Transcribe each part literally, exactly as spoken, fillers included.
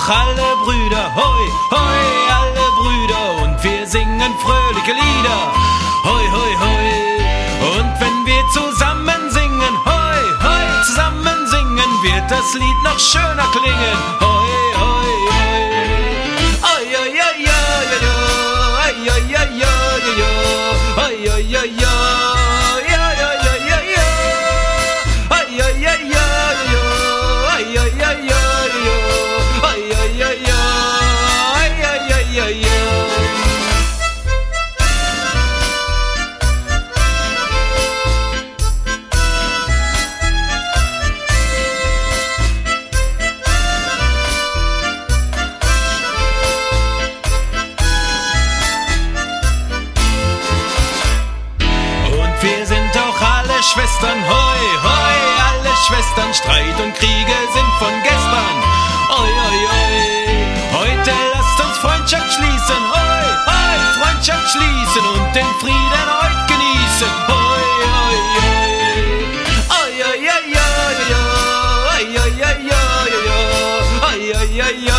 doch alle Brüder, hoi, hoi, alle Brüder, und wir singen fröhliche Lieder, hoi, hoi, hoi. Und wenn wir zusammen singen, hoi, hoi, zusammen singen, wird das Lied noch schöner klingen, hoi, hoi, hoi. Oi, oi, oi, oi, oi, oi, oi, oi, oi, oi, oi, oi, oi. Schwestern, hoi, hoi, alle Schwestern, Streit und Kriege sind von gestern. Oi, oi, oi, heute lasst uns Freundschaft schließen, hoi, hoi, Freundschaft schließen und den Frieden heut genießen. Hoi, hoi, hoi, oi, oi, oi, oi, oi, oi, oi, oi, oi, oi, oi, oi, oi.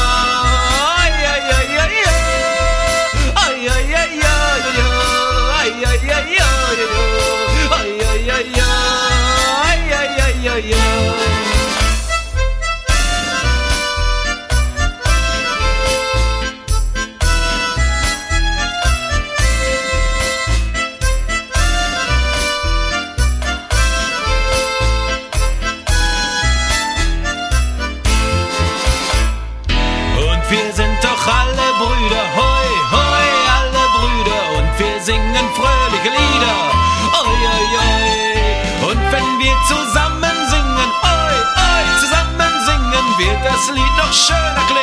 Wir sind doch alle Brüder, hoi, hoi, alle Brüder, und wir singen fröhliche Lieder, oi, oi, oi. Und wenn wir zusammen singen, oi, oi, zusammen singen, wird das Lied noch schöner klingen.